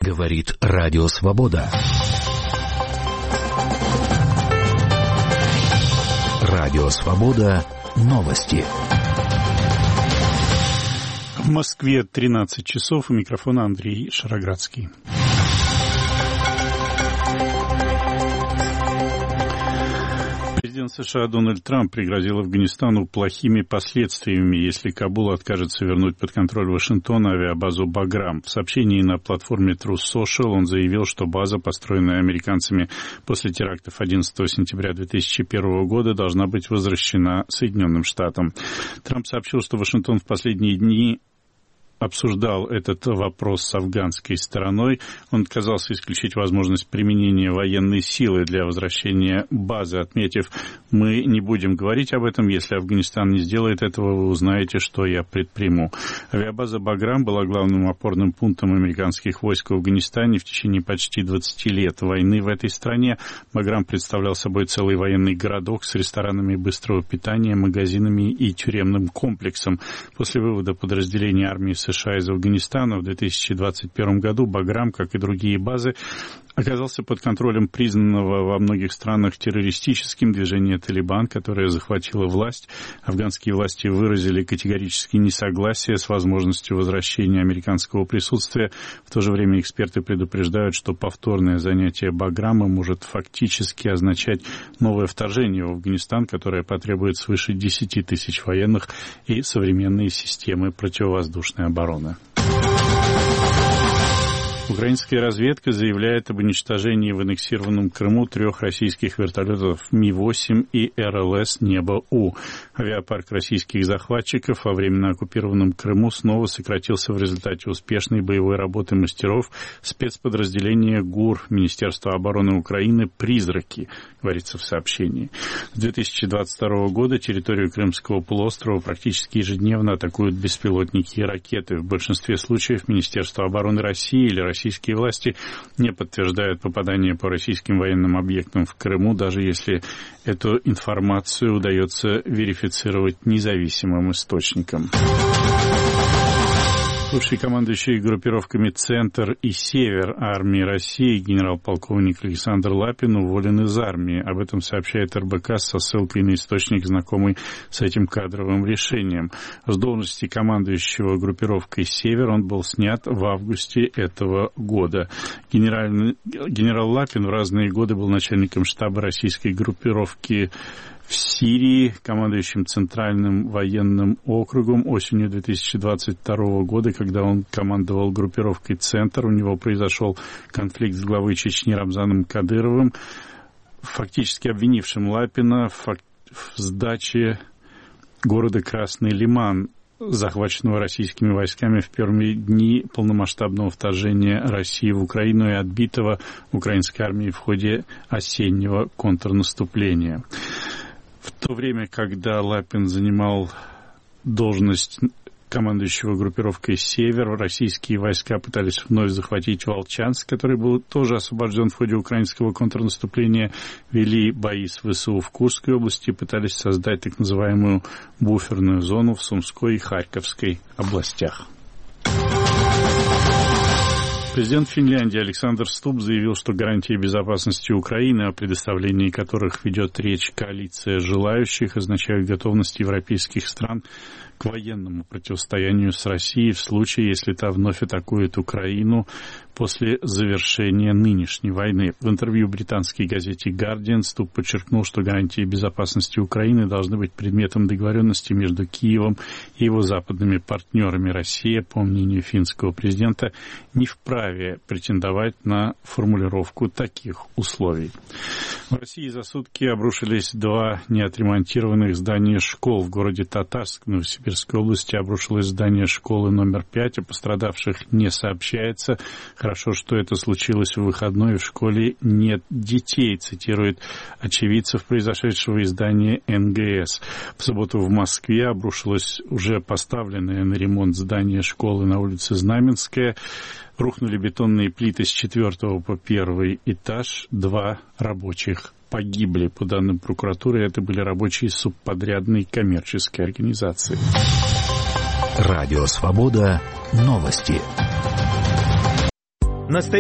Говорит Радио Свобода. Радио Свобода. Новости. В Москве 13 часов. У микрофона Андрей Шароградский. Президент США Дональд Трамп пригрозил Афганистану плохими последствиями, если Кабул откажется вернуть под контроль Вашингтона авиабазу «Баграм». В сообщении на платформе Truth Social он заявил, что база, построенная американцами после терактов 11 сентября 2001 года, должна быть возвращена Соединенным Штатам. Трамп сообщил, что Вашингтон в последние дни обсуждал этот вопрос с афганской стороной. Он отказался исключить возможность применения военной силы для возвращения базы, отметив: «Мы не будем говорить об этом. Если Афганистан не сделает этого, вы узнаете, что я предприму». Авиабаза «Баграм» была главным опорным пунктом американских войск в Афганистане в течение почти 20 лет войны в этой стране. «Баграм» представлял собой целый военный городок с ресторанами быстрого питания, магазинами и тюремным комплексом. После вывода подразделений армии США из Афганистана в 2021 году «Баграм», как и другие базы, оказался под контролем признанного во многих странах террористическим движения «Талибан», которое захватило власть. Афганские власти выразили категорическое несогласие с возможностью возвращения американского присутствия. В то же время эксперты предупреждают, что повторное занятие «Баграма» может фактически означать новое вторжение в Афганистан, которое потребует свыше 10 тысяч военных и современные системы противовоздушной обороны. Украинская разведка заявляет об уничтожении в аннексированном Крыму 3 российских вертолетов Ми-8 и РЛС «Небо-У». Авиапарк российских захватчиков во временно оккупированном Крыму снова сократился в результате успешной боевой работы мастеров спецподразделения ГУР Министерства обороны Украины «Призраки», говорится в сообщении. С 2022 года территорию Крымского полуострова практически ежедневно атакуют беспилотники и ракеты. В большинстве случаев Министерство обороны России или российские власти не подтверждают попадание по российским военным объектам в Крыму, даже если эту информацию удается верифицировать независимым источникам. Бывший командующий группировками «Центр» и «Север» армии России генерал-полковник Александр Лапин уволен из армии. Об этом сообщает РБК со ссылкой на источник, знакомый с этим кадровым решением. С должности командующего группировкой «Север» он был снят в августе этого года. Генерал Лапин в разные годы был начальником штаба российской группировки в Сирии, командующим Центральным военным округом. Осенью 2022 года, когда он командовал группировкой «Центр», у него произошел конфликт с главой Чечни Рамзаном Кадыровым, фактически обвинившим Лапина в сдаче города Красный Лиман, захваченного российскими войсками в первые дни полномасштабного вторжения России в Украину и отбитого украинской армией в ходе осеннего контрнаступления. В то время, когда Лапин занимал должность командующего группировкой «Север», российские войска пытались вновь захватить Волчанск, который был тоже освобожден в ходе украинского контрнаступления, вели бои с ВСУ в Курской области, пытались создать так называемую буферную зону в Сумской и Харьковской областях. Президент Финляндии Александр Стуб заявил, что гарантии безопасности Украины, о предоставлении которых ведет речь коалиция желающих, означают готовность европейских стран к военному противостоянию с Россией в случае, если та вновь атакует Украину после завершения нынешней войны. В интервью британской газете «Гардиан» Стуб подчеркнул, что гарантии безопасности Украины должны быть предметом договоренности между Киевом и его западными партнерами. Россия, по мнению финского президента, не вправе претендовать на формулировку таких условий. В России за сутки обрушились 2 неотремонтированных здания школ. В городе Татарск, Новосибирской области, обрушилось здание школы номер 5. О пострадавших не сообщается. Хорошо, что это случилось в выходной, и в школе нет детей, цитирует очевидцев произошедшего издания НГС. В субботу в Москве обрушилось уже поставленное на ремонт здание школы на улице Знаменская. Рухнули бетонные плиты с 4 по 1 этаж. 2 рабочих погибли. По данным прокуратуры, это были рабочие субподрядной коммерческой организации. Радио Свобода. Новости.